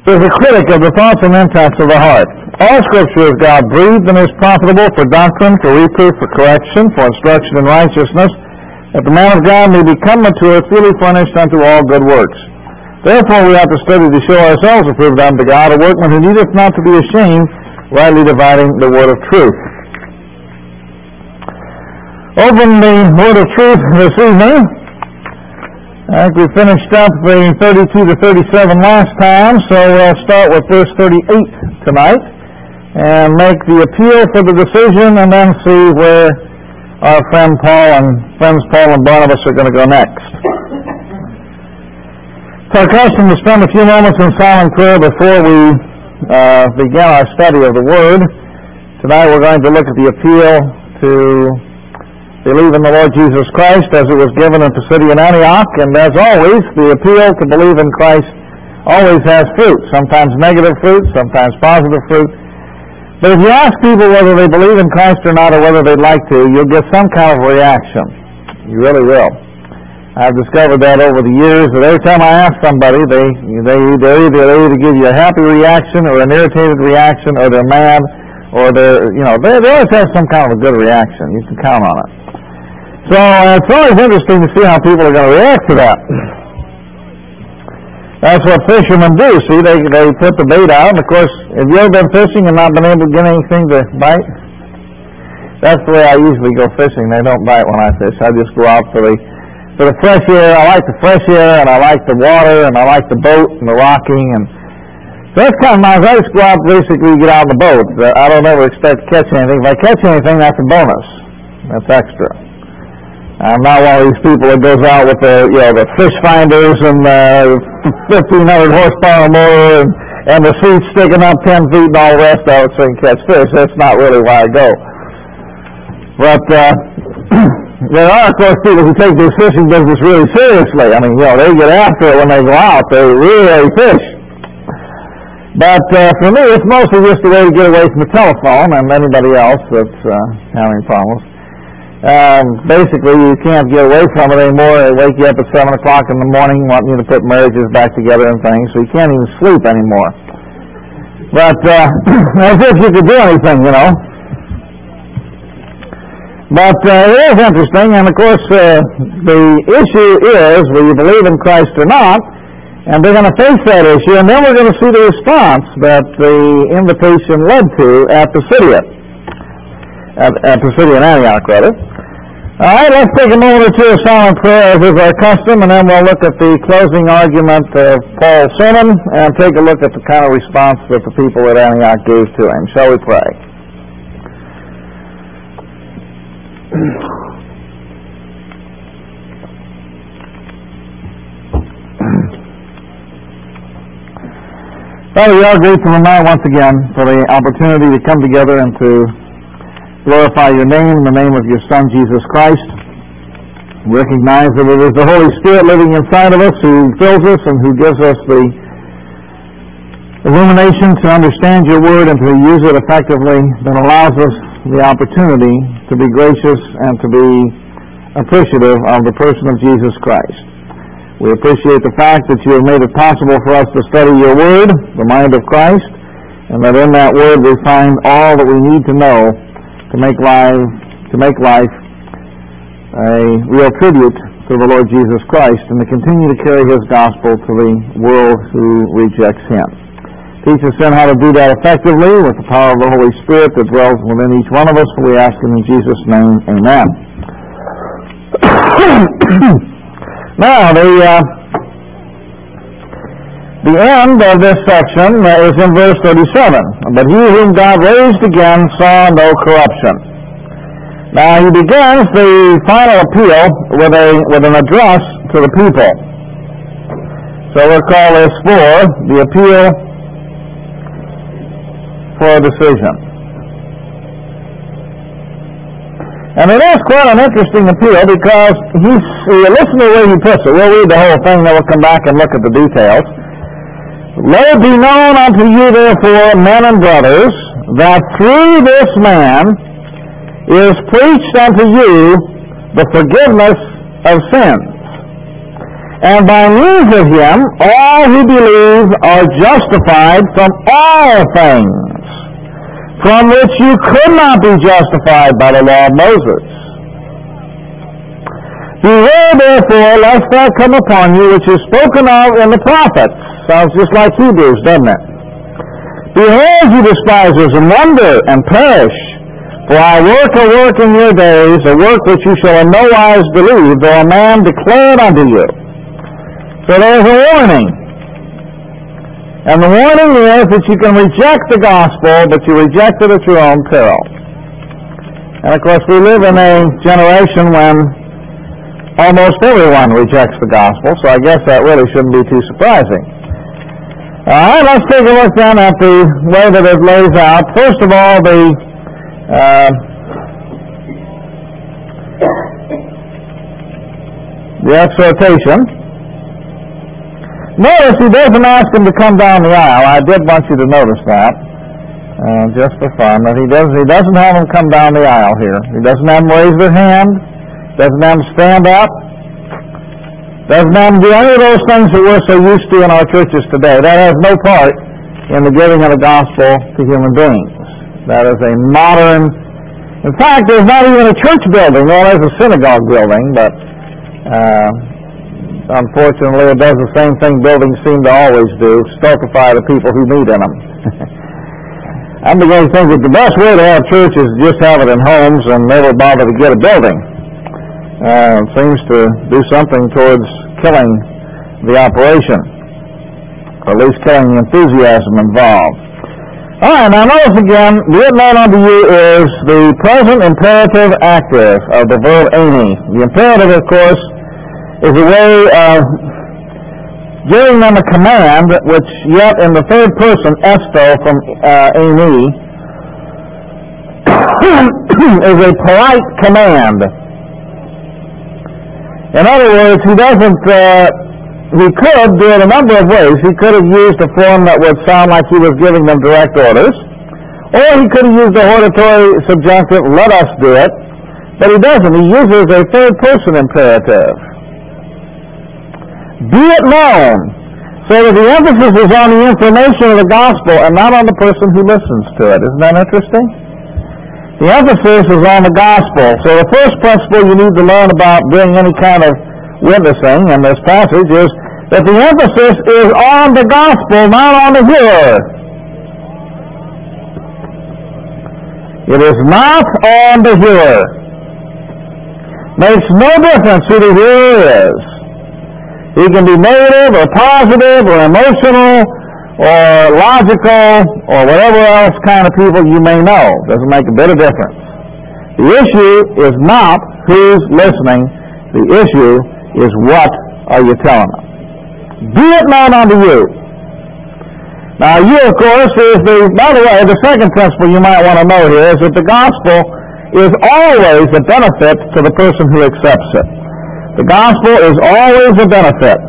is a critic of the thoughts and intents of the heart. All Scripture is God-breathed and is profitable for doctrine, for reproof, for correction, for instruction in righteousness, that the man of God may become mature, fully furnished unto all good works. Therefore we have to study to show ourselves approved unto God, a workman who needeth not to be ashamed, rightly dividing the word of truth. Open the word of truth this evening. I think we finished up the 32 to 37 last time, so we'll start with verse 38 tonight and make the appeal for the decision and then see where our friends Paul and Barnabas are going to go next. It's our custom to spend a few moments in silent prayer before we begin our study of the Word. Tonight we're going to look at the appeal to believe in the Lord Jesus Christ as it was given in Pisidian Antioch, and as always, the appeal to believe in Christ always has fruit, sometimes negative fruit, sometimes positive fruit. But if you ask people whether they believe in Christ or not, or whether they'd like to, you'll get some kind of reaction. You really will. I've discovered that over the years, that every time I ask somebody, they either give you a happy reaction or an irritated reaction, or they're mad, or they always have some kind of a good reaction. You can count on it. So it's always interesting to see how people are going to react to that. That's what fishermen do. See, they put the bait out. And of course, have you ever been fishing and not been able to get anything to bite? That's the way I usually go fishing. They don't bite when I fish. I just go out for the fresh air. I like the fresh air, and I like the water, and I like the boat and the rocking. And so that's kind of nice. I just go out basically get out of the boat. I don't ever expect to catch anything. If I catch anything, that's a bonus. That's extra. I'm not one of these people that goes out with the fish finders and 1,500 horsepower motor and the seat sticking up 10 feet and all the rest of it so you can catch fish. That's not really why I go. But there are, of course, people who take this fishing business really seriously. I mean, they get after it when they go out. They really fish. But for me, it's mostly just a way to get away from the telephone and anybody else that's having problems. Basically, you can't get away from it anymore. They wake you up at 7 o'clock in the morning wanting you to put marriages back together and things, so you can't even sleep anymore. But as if you could do anything, But it is interesting, and of course the issue is, will you believe in Christ or not? And they're going to face that issue, and then we're going to see the response that the invitation led to at Pisidian Antioch, rather. All right, let's take a moment or two of silent prayer as is our custom, and then we'll look at the closing argument of Paul's sermon and take a look at the kind of response that the people at Antioch gave to him. Shall we pray? Father, we are grateful tonight once again for the opportunity to come together and to glorify your name in the name of your Son, Jesus Christ. Recognize that it is the Holy Spirit living inside of us who fills us and who gives us the illumination to understand your word and to use it effectively, that allows us the opportunity to be gracious and to be appreciative of the person of Jesus Christ. We appreciate the fact that you have made it possible for us to study your word, the mind of Christ, and that in that word we find all that we need to know to make life a real tribute to the Lord Jesus Christ and to continue to carry his gospel to the world who rejects him. Teach us then how to do that effectively with the power of the Holy Spirit that dwells within each one of us. We ask him in Jesus' name, amen. Now, the end of this section is in verse 37. But he whom God raised again saw no corruption. Now he begins the final appeal with an address to the people. So we'll call this the appeal for a decision. And it is quite an interesting appeal because listen to the way he puts it. We'll read the whole thing, then we'll come back and look at the details. Let it be known unto you, therefore, men and brothers, that through this man is preached unto you the forgiveness of sins. And by means of him, all who believe are justified from all things, from which you could not be justified by the law of Moses. Beware therefore lest there come upon you which is spoken of in the prophets. Sounds just like Hebrews, doesn't it? Behold, you despisers, and wonder, and perish. For I work a work in your days, a work which you shall in no wise believe, though a man declare it unto you. So there's a warning. And the warning is that you can reject the gospel, but you reject it at your own peril. And of course we live in a generation when almost everyone rejects the gospel, so I guess that really shouldn't be too surprising. All right, let's take a look then at the way that it lays out. First of all, the exhortation. Notice he doesn't ask him to come down the aisle. I did want you to notice that, just for fun. That he doesn't have them come down the aisle here. He doesn't have them raise their hand. Doesn't have them stand up. Doesn't have them do any of those things that we're so used to in our churches today. That has no part in the giving of the gospel to human beings. That is a modern... In fact, there's not even a church building. Well, there's a synagogue building, but unfortunately it does the same thing buildings seem to always do, stultify the people who meet in them. I'm beginning to think that the best way to have church is just have it in homes and never bother to get a building. It seems to do something towards killing the operation, or at least killing the enthusiasm involved. All right, now notice again, be it known unto you is the present imperative active of the verb eini. The imperative, of course, is a way of giving them a command, which yet in the third person, esto from eini, is a polite command. In other words, he could do it a number of ways. He could have used a form that would sound like he was giving them direct orders, or he could have used a hortatory subjunctive, let us do it, but he doesn't. He uses a third-person imperative. Be it known, so that the emphasis is on the information of the gospel and not on the person who listens to it. Isn't that interesting? The emphasis is on the gospel. So the first principle you need to learn about doing any kind of witnessing in this passage is that the emphasis is on the gospel, not on the hearer. It is not on the hearer. Makes no difference who the hearer is. He can be negative or positive or emotional or logical, or whatever else kind of people you may know. Doesn't make a bit of difference. The issue is not who's listening. The issue is what are you telling them. Be it known unto you. Now you, of course, by the way, the second principle you might want to know here is that the gospel is always a benefit to the person who accepts it. The gospel is always a benefit.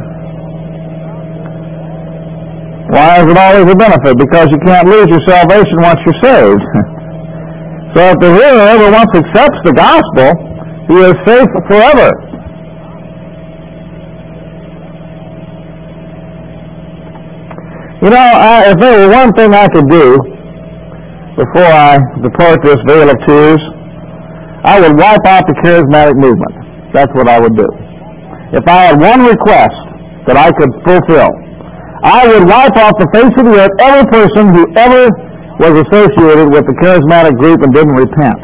Why is it always a benefit? Because you can't lose your salvation once you're saved. So if the hearer ever once accepts the gospel, he is safe forever. You know, if there were one thing I could do before I depart this vale of tears, I would wipe out the charismatic movement. That's what I would do. If I had one request that I could fulfill, I would wipe off the face of the earth every person who ever was associated with the charismatic group and didn't repent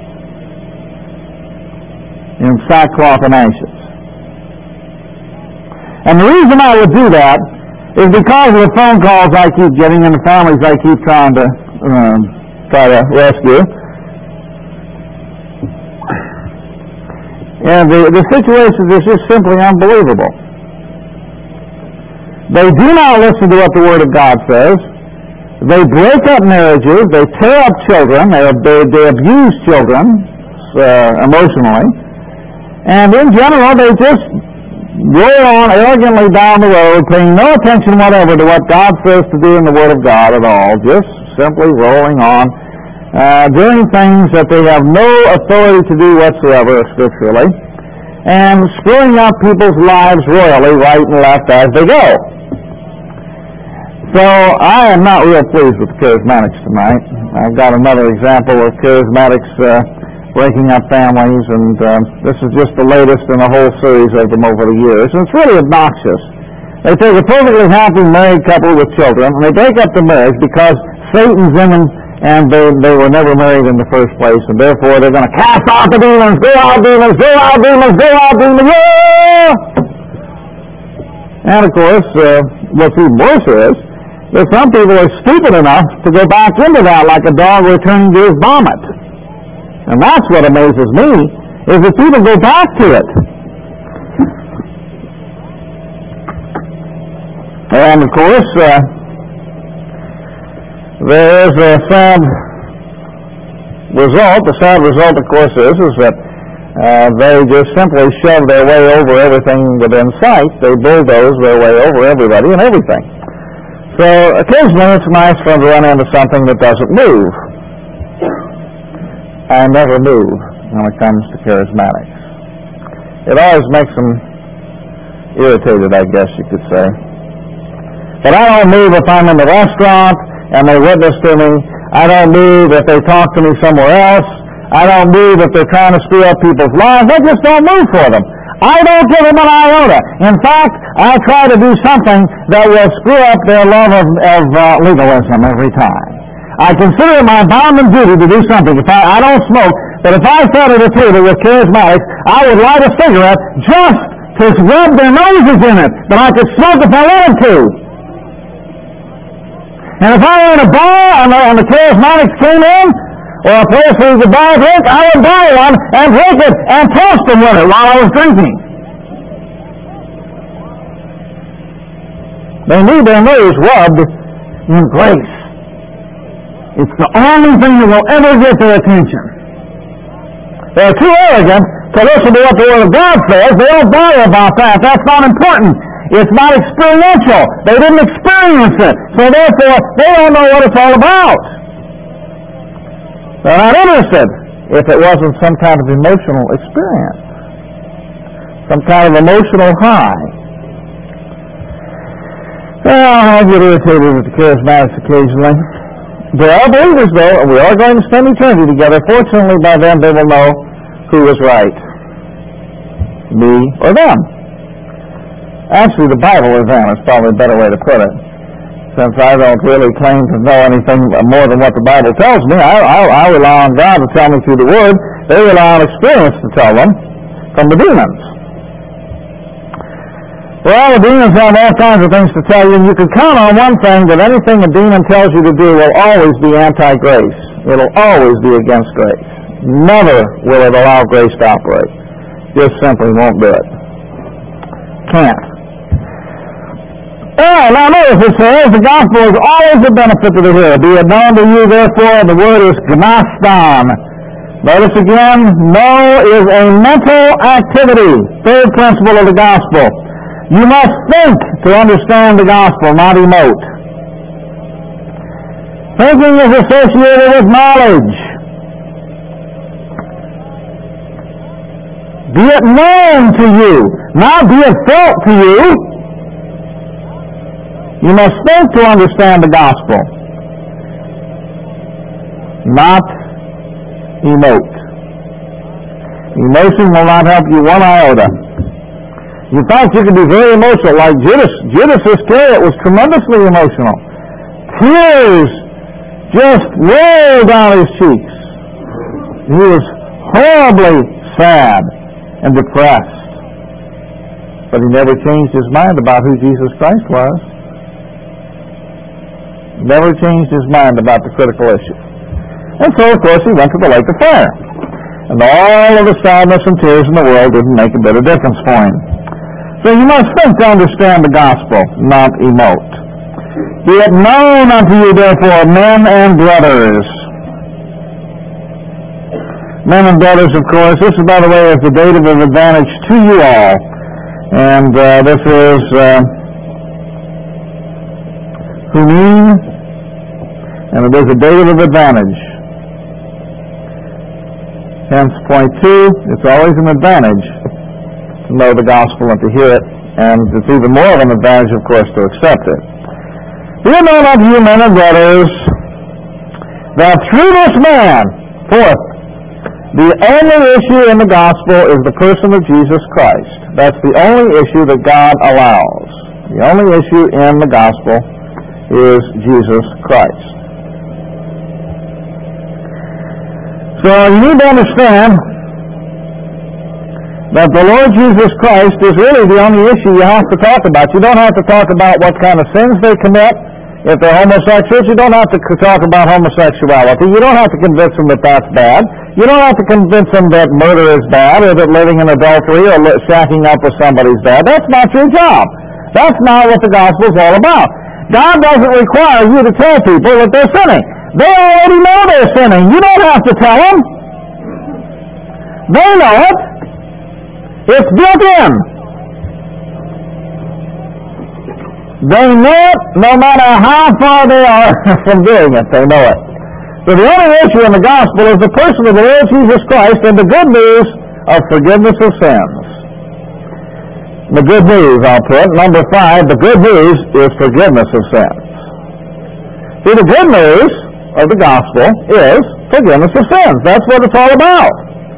in sackcloth and ashes. And the reason I would do that is because of the phone calls I keep getting and the families I keep trying to rescue. And the situation is just simply unbelievable. They do not listen to what the Word of God says. They break up marriages. They tear up children. They abuse children emotionally. And in general, they just roll on arrogantly down the road, paying no attention whatever to what God says to do in the Word of God at all. Just simply rolling on, doing things that they have no authority to do whatsoever scripturally. and screwing up people's lives royally right and left as they go. So I am not real pleased with the charismatics tonight. I've got another example of charismatics breaking up families, and this is just the latest in a whole series of them over the years. And it's really obnoxious. They take a perfectly happy married couple with children, and they break up the marriage because Satan's in them, and they were never married in the first place, and therefore they're going to cast off the demons, go out demons, go out demons, go out demons, yeah! And of course, what's even worse is that some people are stupid enough to go back into that like a dog returning to his vomit. And that's what amazes me, is that people go back to it. And of course, there is a sad result. The sad result, of course, is that they just simply shove their way over everything within sight. They bulldoze their way over everybody and everything. So occasionally it's nice for them to run into something that doesn't move. I never move when it comes to charismatics. It always makes them irritated, I guess you could say. But I don't move if I'm in the restaurant and they witness to me. I don't move if they talk to me somewhere else. I don't move if they're trying to screw up people's lives. I just don't move for them. I don't give them an iota. In fact, I try to do something that will screw up their love of legalism every time. I consider it my bounden duty to do something. If I don't smoke, but if I sat at a table with charismatics, I would light a cigarette just to rub their noses in it, but I could smoke if I wanted to. And if I were in a bar and the charismatics came in, or a place where you could buy a drink, I would buy one and drink it and toast them with it while I was drinking. They need their nose rubbed in grace. It's the only thing that will ever get their attention. They're too arrogant to listen to what the Word of God says. They don't bother about that. That's not important. It's not experiential. They didn't experience it. So therefore, they don't know what it's all about. They're not interested if it wasn't some kind of emotional experience, some kind of emotional high. Well, I get irritated with the charismatics occasionally. They are believers, though, and we are going to spend eternity together. Fortunately, by then they will know who is right, me or them. Actually, the Bible or them is probably a better way to put it. Since I don't really claim to know anything more than what the Bible tells me, I rely on God to tell me through the Word. They rely on experience to tell them from the demons. Well, the demons have all kinds of things to tell you, and you can count on one thing, that anything a demon tells you to do will always be anti-grace. It'll always be against grace. Never will it allow grace to operate. Just simply won't do it. Can't. Now notice it says, the gospel is always a benefit to the hearer. Be it known to you, therefore, the word is gnoston. Notice again, know is a mental activity. Third principle of the gospel. You must think to understand the gospel, not emote. Thinking is associated with knowledge. Be it known to you, not be it felt to you. You must think to understand the gospel, not emote. Emotion will not help you one iota. In fact, you can be very emotional, like Judas. Judas Iscariot was tremendously emotional. Tears just rolled down his cheeks. He was horribly sad and depressed. But he never changed his mind about who Jesus Christ was. Never changed his mind about the critical issue. And so, of course, he went to the lake of fire. And all of the sadness and tears in the world didn't make a bit of difference for him. So you must think to understand the gospel, not emote. Be it known unto you, therefore, men and brothers. Men and brothers, of course, this, by the way, is the dative of advantage to you all. And this is humin, and it is a dative of advantage. Hence, point 2, it's always an advantage know the gospel and to hear it, and it's even more of an advantage, of course, to accept it. Be it known unto you, men and brothers, that through this man, fourth, the only issue in the gospel is the person of Jesus Christ. That's the only issue that God allows. The only issue in the gospel is Jesus Christ. So you need to understand that the Lord Jesus Christ is really the only issue you have to talk about. You don't have to talk about what kind of sins they commit. If they're homosexuals, you don't have to talk about homosexuality. You don't have to convince them that that's bad. You don't have to convince them that murder is bad, or that living in adultery or shacking up with somebody is bad. That's not your job. That's not what the gospel is all about. God doesn't require you to tell people that they're sinning. They already know they're sinning. You don't have to tell them. They know it. It's built in. They know it no matter how far they are from doing it. They know it. So the only issue in the gospel is the person of the Lord Jesus Christ and the good news of forgiveness of sins. The good news, I'll put, number 5, the good news is forgiveness of sins. See, the good news of the gospel is forgiveness of sins. That's what it's all about.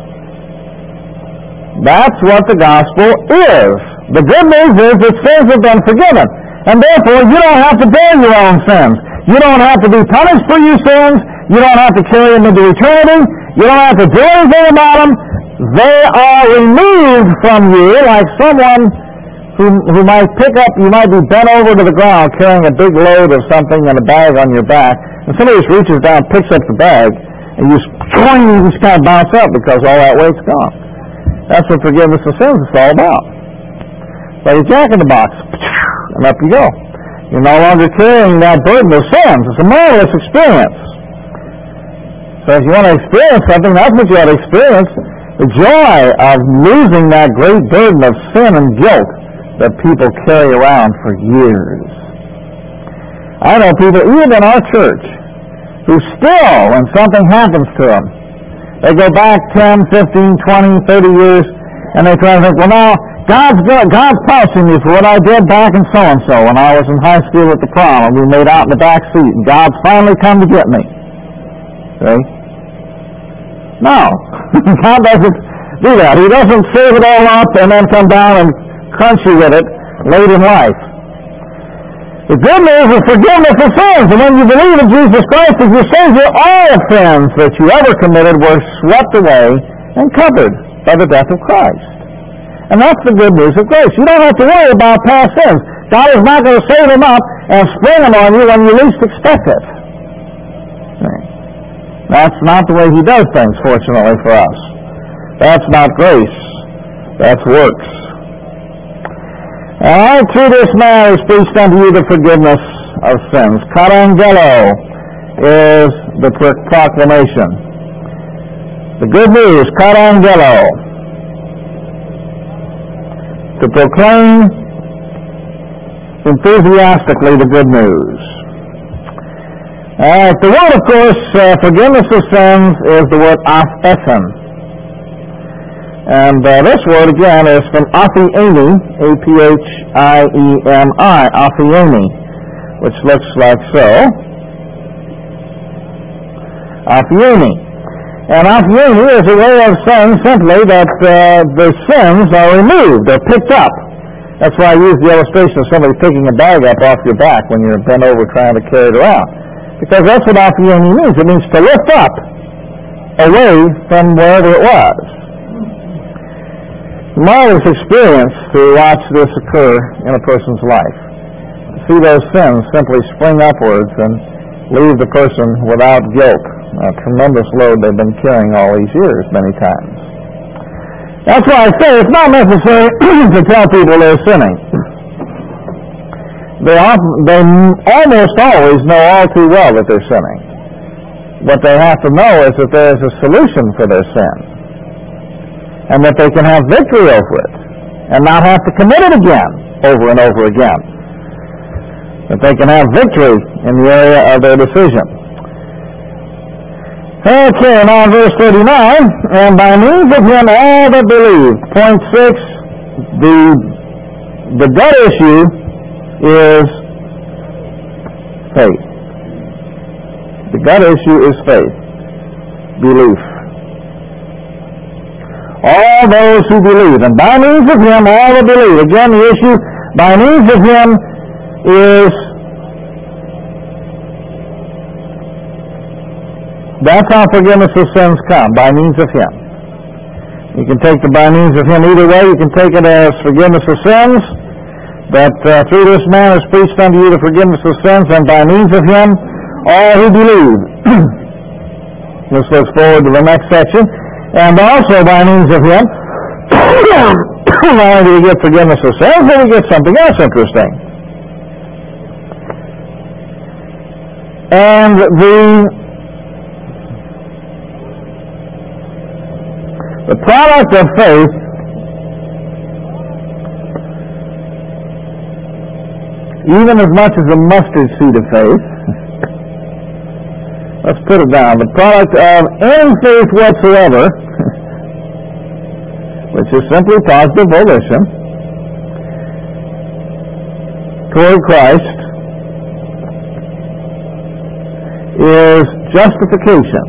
That's what the gospel is. The good news is that sins have been forgiven. And therefore, you don't have to bear your own sins. You don't have to be punished for your sins. You don't have to carry them into eternity. You don't have to do anything about them. They are removed from you like someone who might pick up, you might be bent over to the ground carrying a big load of something in a bag on your back, and somebody just reaches down, picks up the bag, and you just kind of bounce up because all that weight's gone. That's what forgiveness of sins is all about. Like a jack in the box, and up you go. You're no longer carrying that burden of sins. It's a marvelous experience. So if you want to experience something, that's what you ought to experience. The joy of losing that great burden of sin and guilt that people carry around for years. I know people, even in our church, who still, when something happens to them, they go back 10, 15, 20, 30 years, and they try to think, well, now, God's punishing me for what I did back in so-and-so when I was in high school at the prom, and we made out in the back seat, and God's finally come to get me. See? No. God doesn't do that. He doesn't save it all up and then come down and crunch you with it late in life. The good news is forgiveness of sins, and when you believe in Jesus Christ as your Savior, all sins that you ever committed were swept away and covered by the death of Christ. And that's the good news of grace. You don't have to worry about past sins. God is not going to save them up and spring them on you when you least expect it. That's not the way He does things, fortunately for us. That's not grace. That's works. All through this man is preached unto you the forgiveness of sins. Katangelo is the proclamation. The good news, katangelo, to proclaim enthusiastically the good news. The word, of course, forgiveness of sins is the word aphesin. And this word, again, is from aphiemi, A-P-H-I-E-M-I, aphiemi, which looks like so. Aphiemi. And aphiemi is a way of saying simply that the sins are removed, they're picked up. That's why I use the illustration of somebody picking a bag up off your back when you're bent over trying to carry it around. Because that's what aphiemi means. It means to lift up away from wherever it was. Marvelous experience to watch this occur in a person's life. To see those sins simply spring upwards and leave the person without guilt. A tremendous load they've been carrying all these years many times. That's why I say it's not necessary to tell people they're sinning. They almost always know all too well that they're sinning. What they have to know is that there is a solution for their sin, and that they can have victory over it, and not have to commit it again, over and over again. That they can have victory in the area of their decision. Okay, now verse 39, and by means of him all that believed. Point 6, the gut issue is faith. The gut issue is faith, belief. All those who believe, and by means of him, all that believe. Again, the issue, by means of him, is that's how forgiveness of sins come, by means of him. You can take the by means of him either way. You can take it as forgiveness of sins, that through this man is preached unto you the forgiveness of sins, and by means of him, all who believe. Let's look forward to the next section. And also by means of him, not only do we get forgiveness of sins, but we get something else interesting. And the product of faith even as much as a mustard seed of faith, let's put it down, the product of any faith whatsoever, which is simply positive volition toward Christ, is justification.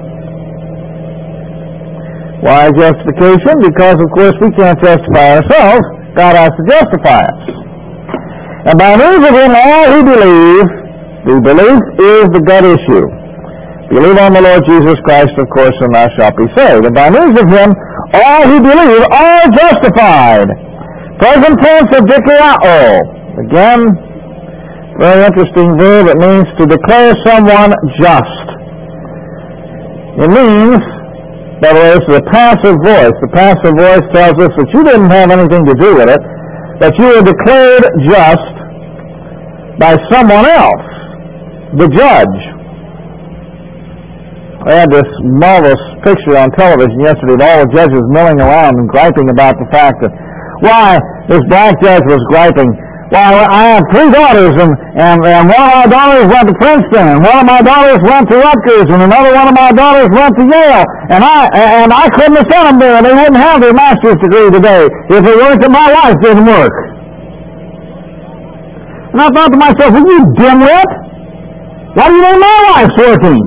Why justification? Because, of course, we can't justify ourselves. God has to justify us. And by means of him, all who believe, the belief is the gut issue. Believe on the Lord Jesus Christ, of course, and thou shalt be saved. And by means of him, all who believe are justified. Present tense of dikaiō. Again, very interesting verb. It means to declare someone just. It means, by the way, it's the passive voice. The passive voice tells us that you didn't have anything to do with it, that you were declared just by someone else, the judge. I had this marvelous picture on television yesterday of all the judges milling around and griping about the fact that, why, this black judge was griping, why, I have 3 daughters, and one of my daughters went to Princeton, and one of my daughters went to Rutgers, and another one of my daughters went to Yale, and I couldn't have sent them there, and they wouldn't have their master's degree today if it weren't that my wife didn't work. And I thought to myself, well, you dimwit, why do you think my wife's working?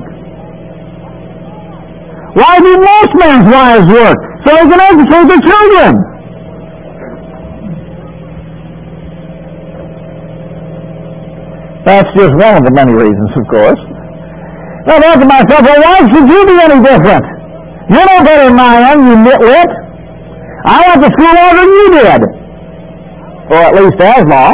Why do most men's wives work? So they can educate their children. That's just one of the many reasons, of course. So I thought to myself, well, why should you be any different? You're no better than I am, you nitwit. I went to school longer than you did. Or at least as long.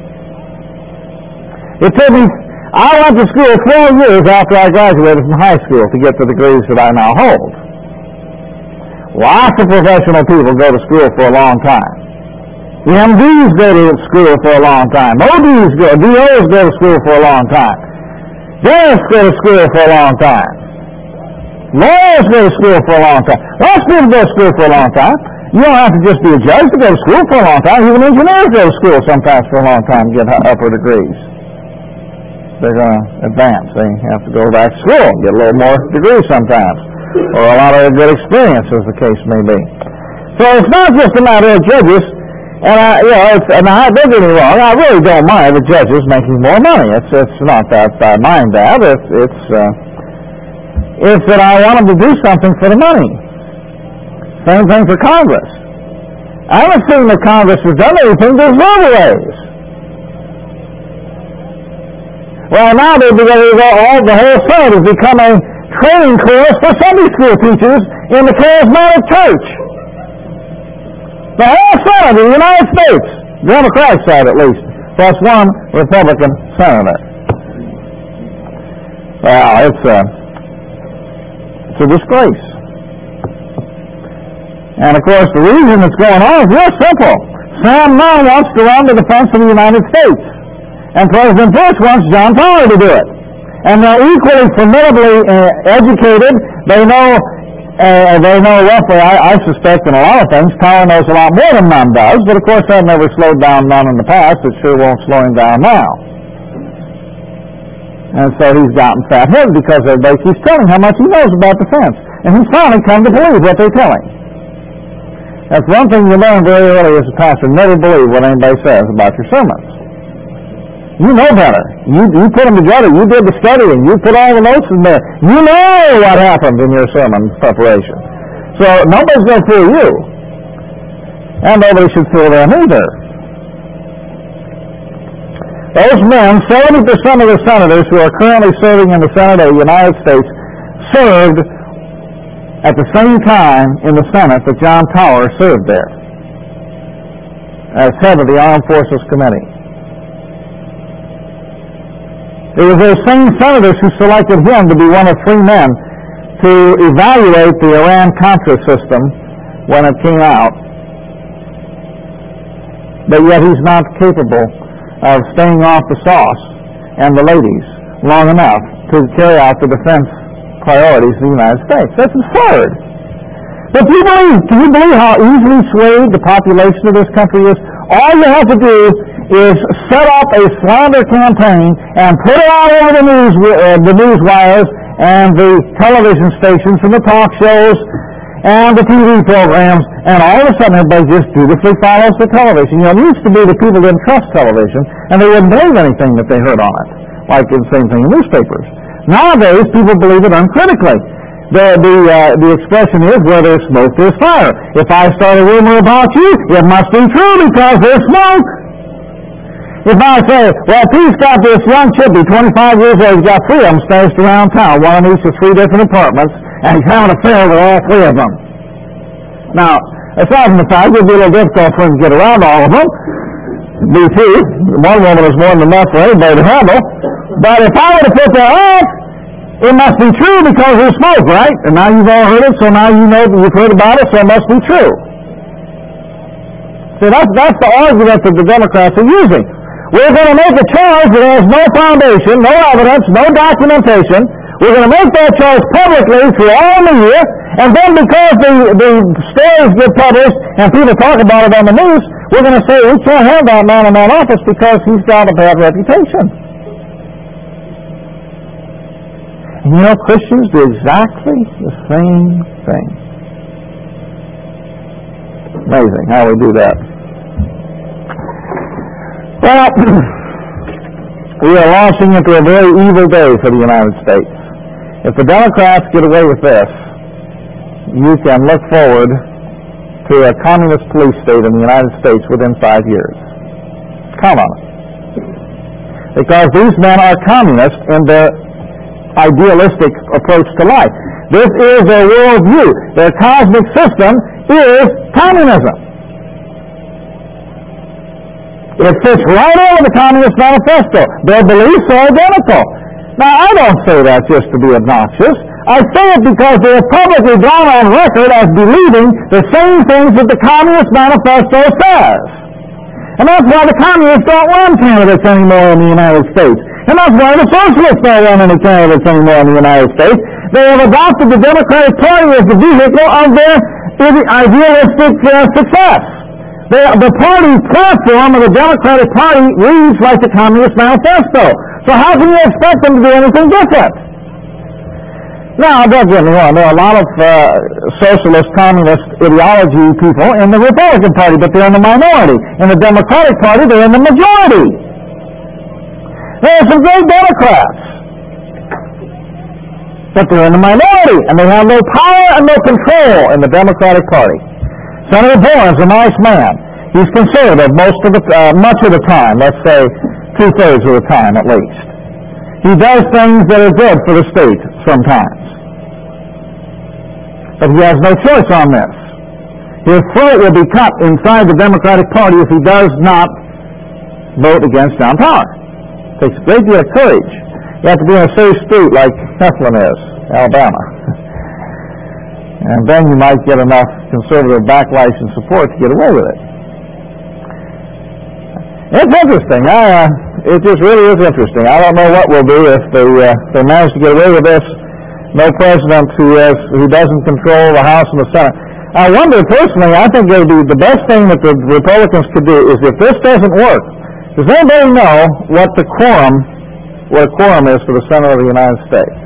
It took me, I went to school 12 years after I graduated from high school to get the degrees that I now hold. Lots of professional people go to school for a long time. MDs go to school for a long time. DOs go to school for a long time. Dentists go to school for a long time. Lawyers go to school for a long time. Lots of people go to school for a long time. You don't have to just be a judge to go to school for a long time. Even engineers go to school sometimes for a long time to get upper degrees. They're going to advance. They have to go back to school and get a little more degree sometimes, or a lot of good experience, as the case may be. So it's not just a matter of judges, and don't get me wrong, I really don't mind the judges making more money. It's not that I mind that. It's that I want them to do something for the money. Same thing for Congress. I haven't seen that Congress has done anything to deserve a raise. Well, now the whole Senate has become a training course for Sunday school teachers in the charismatic church. The whole Senate of the United States, Democratic side at least, plus one Republican senator. Well, it's a disgrace. And of course, the reason it's going on is real simple. Sam Nunn wants to run the defense of the United States. And President Bush wants John Tower to do it. And they're equally formidably educated. They know roughly, I suspect, in a lot of things, Tower knows a lot more than Nunn does, but of course that never slowed down Nunn in the past. It sure won't slow him down now. And so he's gotten fat-headed because everybody keeps telling how much he knows about defense. And he's finally come to believe what they're telling. That's one thing you learn very early as a pastor. Never believe what anybody says about your sermons. You know better. You put them together. You did the studying. You put all the notes in there. You know what happened in your sermon preparation. So nobody's going to fool you. And nobody should fool them either. Those men, 70% of the senators who are currently serving in the Senate of the United States, served at the same time in the Senate that John Tower served there as head of the Armed Forces Committee. It was those same senators who selected him to be one of 3 men to evaluate the Iran-Contra system when it came out. But yet he's not capable of staying off the sauce and the ladies long enough to carry out the defense priorities of the United States. That's absurd. But can you believe how easily swayed the population of this country is? All you have to do is set up a slander campaign and put it out over the news wires and the television stations and the talk shows and the TV programs, and all of a sudden everybody just dutifully follows the television. You know, it used to be that people didn't trust television and they wouldn't believe anything that they heard on it, like the same thing in newspapers. Nowadays, people believe it uncritically. The expression is, where there's smoke, there's fire. If I start a rumor about you, it must be true because there's smoke. If I say, well, Pete's got this young chippy, 25 years old, he's got 3 of them stashed around town, one in each of 3 different apartments, and he's having an affair with all 3 of them. Now, aside from the fact it would be a little difficult for him to get around all of them, me too, one woman is more than enough for anybody to handle, but if I were to put that up, it must be true because there's smoke, right? And now you've all heard it, so now you know that you've heard about it, so it must be true. So that's the argument that the Democrats are using. We're going to make a charge that has no foundation, no evidence, no documentation. We're going to make that charge publicly through all media, and then because the stories get published and people talk about it on the news, we're going to say we can't have that man in that office because he's got a bad reputation. And you know, Christians do exactly the same thing. Amazing how we do that. Well, we are launching into a very evil day for the United States. If the Democrats get away with this, you can look forward to a communist police state in the United States within 5 years. Count on it. Because these men are communists in their idealistic approach to life. This is their worldview. Their cosmic system is communism. It fits right over the Communist Manifesto. Their beliefs are identical. Now, I don't say that just to be obnoxious. I say it because they have publicly gone on record as believing the same things that the Communist Manifesto says. And that's why the communists don't run candidates anymore in the United States. And that's why the socialists don't run any candidates anymore in the United States. They have adopted the Democratic Party as the vehicle of their idealistic success. The party platform of the Democratic Party reads like the Communist Manifesto. So how can you expect them to do anything different? Now, don't get me wrong, there are a lot of socialist, communist ideology people in the Republican Party, but they're in the minority. In the Democratic Party, they're in the majority. There are some great Democrats, but they're in the minority, and they have no power and no control in the Democratic Party. Senator Bourne's a nice man. He's conservative much of the time, let's say 2/3 of the time at least. He does things that are good for the state sometimes. But he has no choice on this. His throat will be cut inside the Democratic Party if he does not vote against John Tower. It takes a great deal of courage. You have to be on a safe street like Heflin is, Alabama. And then you might get enough conservative backlash and support to get away with it. It's interesting. It just really is interesting. I don't know what we'll do if they manage to get away with this. No president who doesn't control the House and the Senate. I wonder personally, I think it would be the best thing that the Republicans could do is if this doesn't work, does anybody know what a quorum is for the Senate of the United States?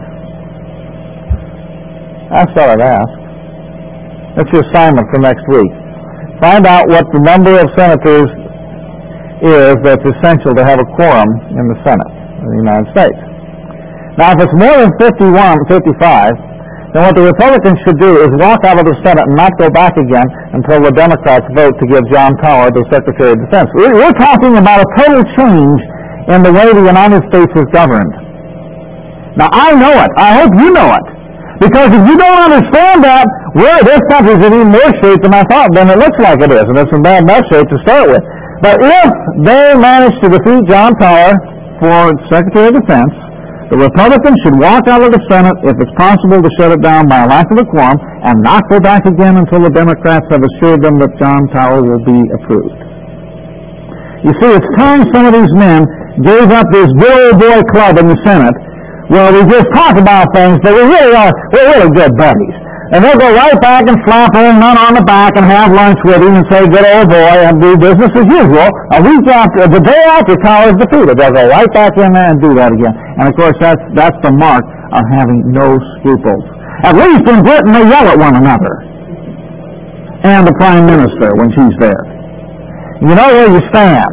I thought I'd ask. That's your assignment for next week. find out what the number of senators is that's essential to have a quorum in the Senate of the United States. Now, if it's more than 55, then what the Republicans should do is walk out of the Senate and not go back again until the Democrats vote to give John Tower the Secretary of Defense. We're talking about a total change in the way the United States is governed. Now, I know it. I hope you know it. Because if you don't understand that, this country's in even worse shape than it looks like it is, and it's in bad enough shape to start with. But if they manage to defeat John Tower for Secretary of Defense, the Republicans should walk out of the Senate, if it's possible, to shut it down by a lack of a quorum, and not go back again until the Democrats have assured them that John Tower will be approved. You see, it's time some of these men gave up this good old boy club in the Senate, where we just talk about things, but we're really good buddies. And they'll go right back and slap old man on the back and have lunch with him and say, good old boy, and do business as usual. A week after, the day after Tower is defeated, they'll go right back in there and do that again. And of course, that's the mark of having no scruples. At least in Britain, they yell at one another. And the Prime Minister when she's there. You know where you stand.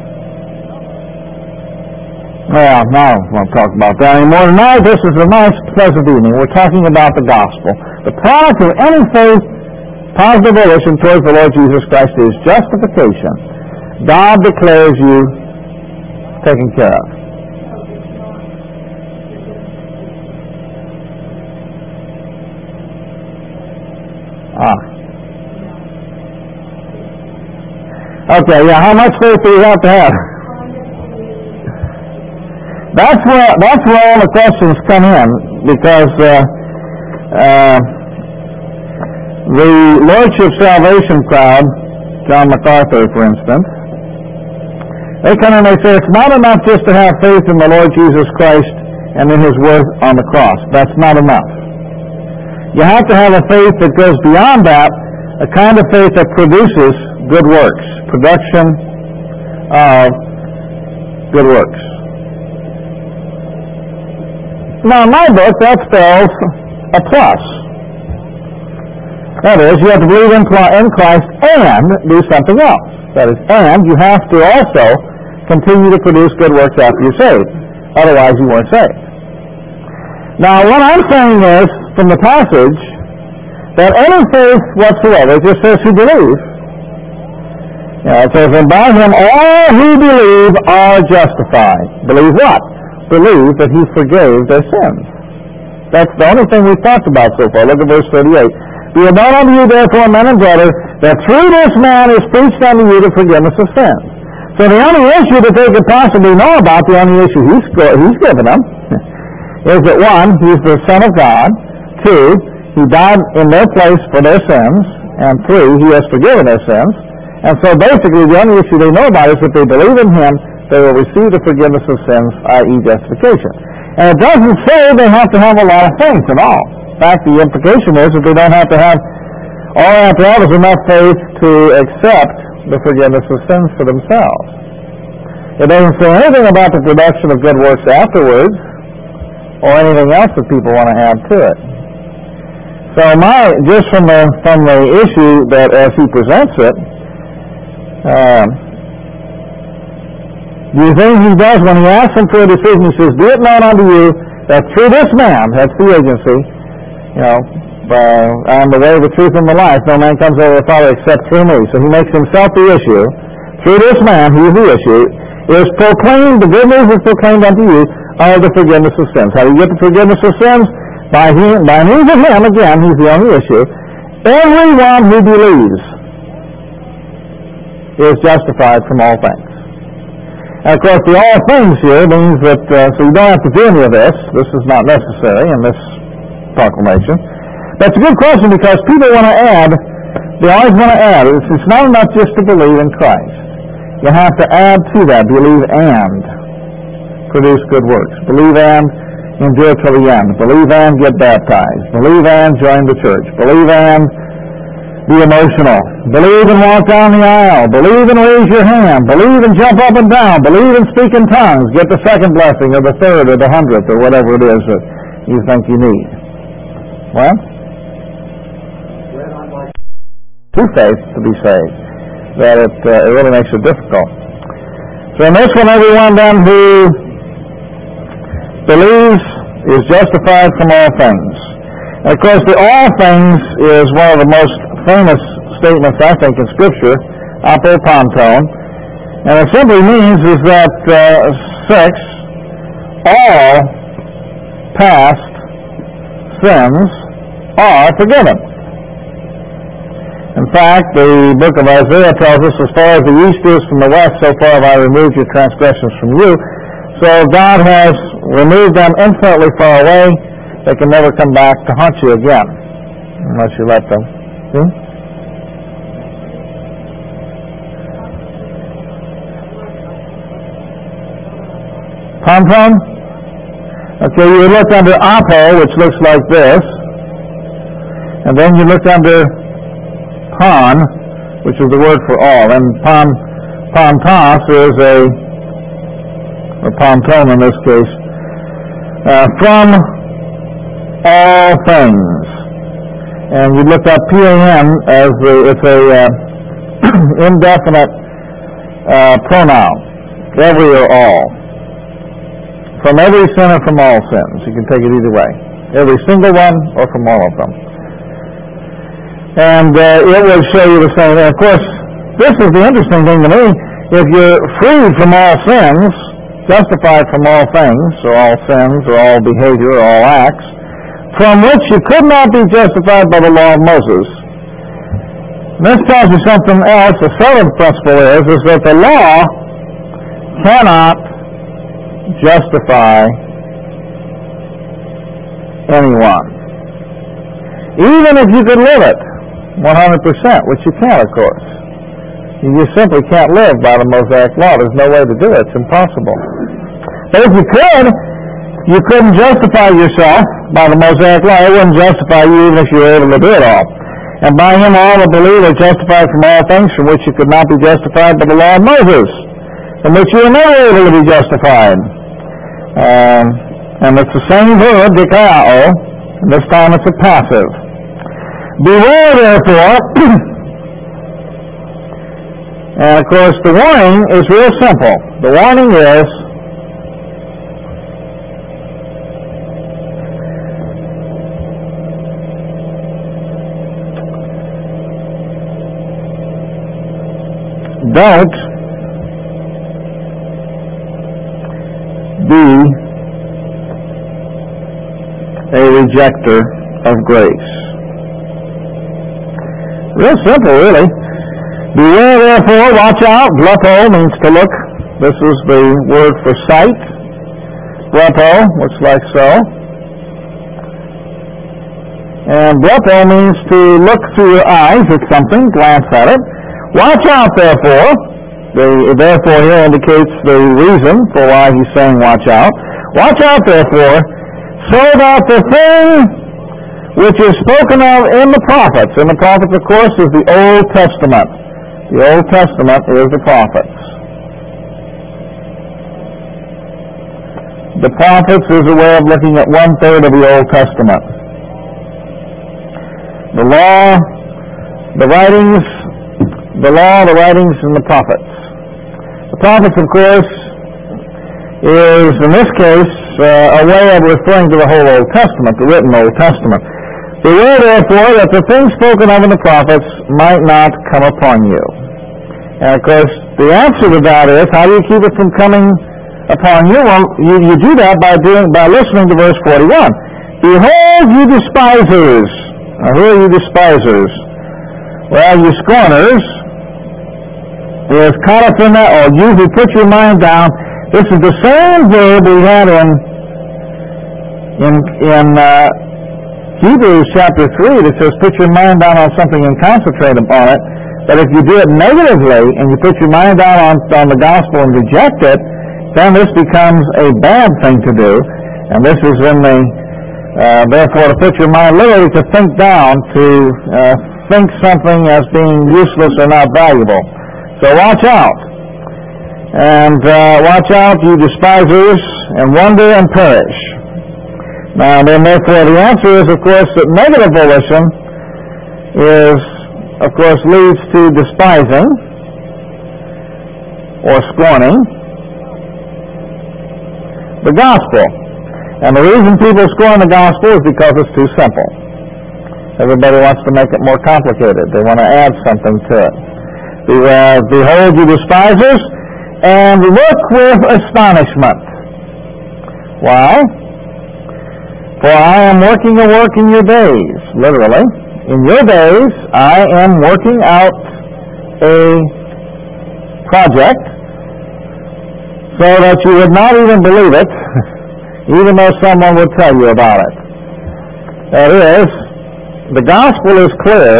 Well, now I won't talk about that anymore. Tonight, this is a nice, pleasant evening. We're talking about the gospel. The product of any faith, positive volition towards the Lord Jesus Christ is justification. God declares you taken care of. Okay, yeah, how much faith do we have to have? That's where all the questions come in, because the Lordship Salvation crowd, John MacArthur, for instance, they come in and they say it's not enough just to have faith in the Lord Jesus Christ and in His work on the cross. That's not enough. You have to have a faith that goes beyond that, a kind of faith that produces good works, production of good works. Now, in my book, that spells a plus. That is, you have to believe in Christ and do something else. That is, and you have to also continue to produce good works after you're saved. Otherwise, you weren't saved. Now, what I'm saying is, from the passage, that any faith whatsoever, it just says who believe. It says, and by Him all who believe are justified. Believe what? Believe that He forgave their sins. That's the only thing we've talked about so far. Look at verse 38. Be it known unto you, therefore, men and brethren, that through this man is preached unto you the forgiveness of sins. So the only issue that they could possibly know about, the only issue He's given them, is that one, He's the Son of God, two, He died in their place for their sins, and three, He has forgiven their sins. And so basically the only issue they know about is that they believe in Him, they will receive the forgiveness of sins, i.e. justification. And it doesn't say they have to have a lot of faith at all. In fact, the implication is that they don't have to have, all they have to have is enough faith to accept the forgiveness of sins for themselves. It doesn't say anything about the production of good works afterwards, or anything else that people want to add to it. So just from the issue that as he presents it, the thing he does when he asks them for a decision, he says, be it known unto you that through this man, that's the agency, I am the way, the truth, and the life, no man comes over the Father except through me. So he makes himself the issue. Through this man, he is the issue, is proclaimed, the good news is proclaimed unto you, of the forgiveness of sins. How do you get the forgiveness of sins? By means of him, again, he's the only issue. Everyone who believes is justified from all things. And of course, the all things here means that, so you don't have to do any of this. This is not necessary in this proclamation. That's a good question because people want to add, they always want to add. It's not enough just to believe in Christ. You have to add to that, believe and produce good works. Believe and endure till the end. Believe and get baptized. Believe and join the church. Believe and be emotional. Believe and walk down the aisle. Believe and raise your hand. Believe and jump up and down. Believe and speak in tongues. Get the second blessing or the third or the 100th or whatever it is that you think you need. Well? to faith to be saved, that it really makes it difficult. So in this one, everyone then who believes is justified from all things. And of course, the all things is one of the most famous statements, I think, in Scripture, apopanton. And it simply means is that 6, all past sins are forgiven. In fact, the book of Isaiah tells us, as far as the east is from the west, so far have I removed your transgressions from you. So God has removed them infinitely far away. They can never come back to haunt you again, unless you let them. See? Pom-pom? Okay, you look under apo, which looks like this, and then you look under pon, which is the word for all, and pontos is or ponton in this case, from all things. And you look up PAN as it's a indefinite pronoun, every or all. From every sin or from all sins. You can take it either way. Every single one or from all of them. And it will show you the same. And of course, this is the interesting thing to me. If you're freed from all sins, justified from all things, or all sins, or all behavior, or all acts, from which you could not be justified by the law of Moses. This tells you something else. The seventh principle is that the law cannot justify anyone. Even if you could live it 100%, which you can't, of course. You just simply can't live by the Mosaic law. There's no way to do it. It's impossible. But if you could, you couldn't justify yourself by the Mosaic law. It wouldn't justify you even if you were able to do it all. And by him all that believe are justified from all things from which you could not be justified by the law of Moses, from which you were never able to be justified. And it's the same verb, dikao, and this time it's a passive. Beware, therefore, and of course the warning is real simple. The warning is, don't be a rejecter of grace. Real simple, really. Beware, therefore, watch out. Blepo means to look. This is the word for sight. Blepo looks like so. And blepo means to look through your eyes at something, glance at it. Watch out, therefore. The therefore here indicates the reason for why he's saying watch out. Watch out, therefore, so that the thing which is spoken of in the prophets, and the prophets, of course, is the Old Testament. The Old Testament is the prophets. The prophets is a way of looking at 1/3 of the Old Testament. The law, the writings, and the prophets. The prophets, of course, is, in this case, a way of referring to the whole Old Testament, the written Old Testament. Beware, therefore, that the things spoken of in the prophets might not come upon you. And, of course, the answer to that is, how do you keep it from coming upon you? Well, you do that by listening to verse 41. Behold, you despisers. Now, who are you despisers? Well, you scorners. Is kataphena, or you who put your mind down. This is the same verb we had in Hebrews chapter 3 that says put your mind down on something and concentrate upon it. But if you do it negatively and you put your mind down on the gospel and reject it, then this becomes a bad thing to do. And this is in the, therefore, to put your mind literally to think down, to think something as being useless or not valuable. So watch out. And watch out, you despisers, and wonder and perish. Now, then, therefore, the answer is, of course, that negative volition is of course, leads to despising or scorning the gospel. And the reason people scorn the gospel is because it's too simple. Everybody wants to make it more complicated. They want to add something to it. Behold, you despisers, and look with astonishment. Why? For I am working a work in your days. Literally. In your days, I am working out a project so that you would not even believe it, even though someone would tell you about it. That is, the gospel is clear,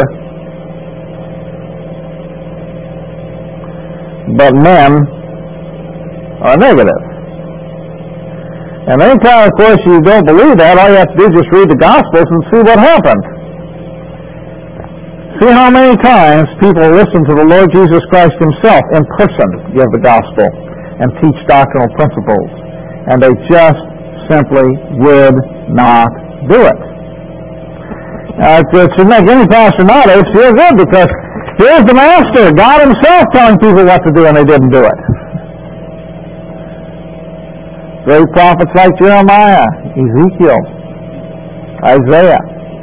but men are negative. And anytime, of course, you don't believe that, all you have to do is just read the Gospels and see what happened. See how many times people listen to the Lord Jesus Christ himself in person give the gospel and teach doctrinal principles, and they just simply would not do it. To make any pastor nowadays feel good, because here's the master, God himself, telling people what to do, and they didn't do it. Great prophets like Jeremiah, Ezekiel, Isaiah.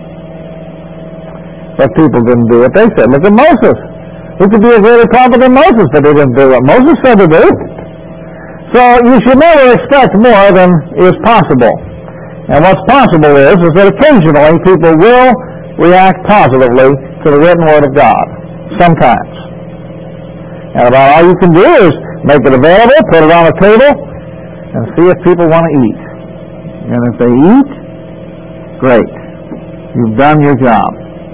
But people didn't do what they said. Look at Moses. Who could be a greater prophet than Moses? But they didn't do what Moses said to do. So you should never expect more than is possible. And what's possible is that occasionally people will react positively to the written Word of God. Sometimes. And about all you can do is make it available, put it on the table, and see if people want to eat. And if they eat, great. You've done your job.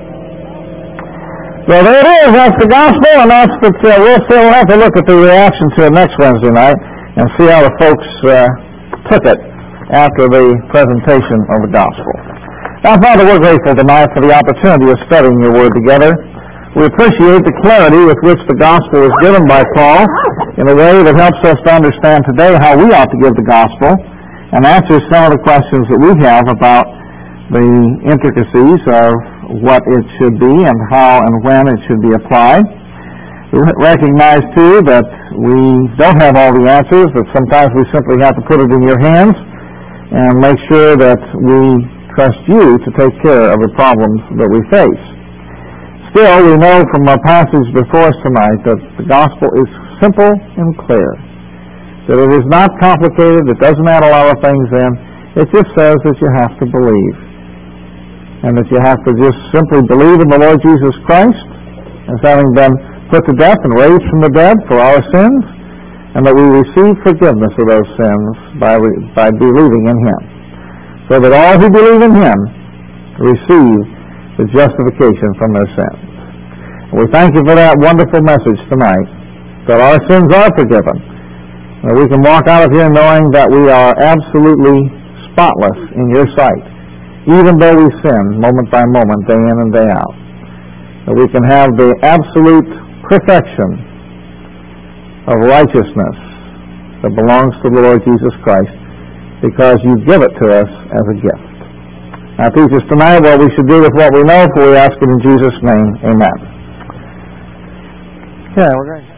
So there it is. That's the gospel, and that's what we'll have to look at the reaction to it next Wednesday night and see how the folks took it after the presentation of the gospel. Now, Father, we're grateful tonight for the opportunity of studying your word together. We appreciate the clarity with which the gospel is given by Paul in a way that helps us to understand today how we ought to give the gospel and answers some of the questions that we have about the intricacies of what it should be and how and when it should be applied. We recognize, too, that we don't have all the answers, that sometimes we simply have to put it in your hands and make sure that we trust you to take care of the problems that we face. Still, we know from our passage before us tonight that the gospel is simple and clear, that it is not complicated, it doesn't add a lot of things in, it just says that you have to believe, and that you have to just simply believe in the Lord Jesus Christ as having been put to death and raised from the dead for our sins, and that we receive forgiveness of those sins by believing in Him, so that all who believe in Him receive the justification from their sins. And we thank you for that wonderful message tonight, that our sins are forgiven, and we can walk out of here knowing that we are absolutely spotless in your sight, even though we sin moment by moment, day in and day out. That we can have the absolute perfection of righteousness that belongs to the Lord Jesus Christ, because you give it to us as a gift. Now teach us tonight what we should do with what we know, for we ask it in Jesus' name. Amen. Yeah, we're going to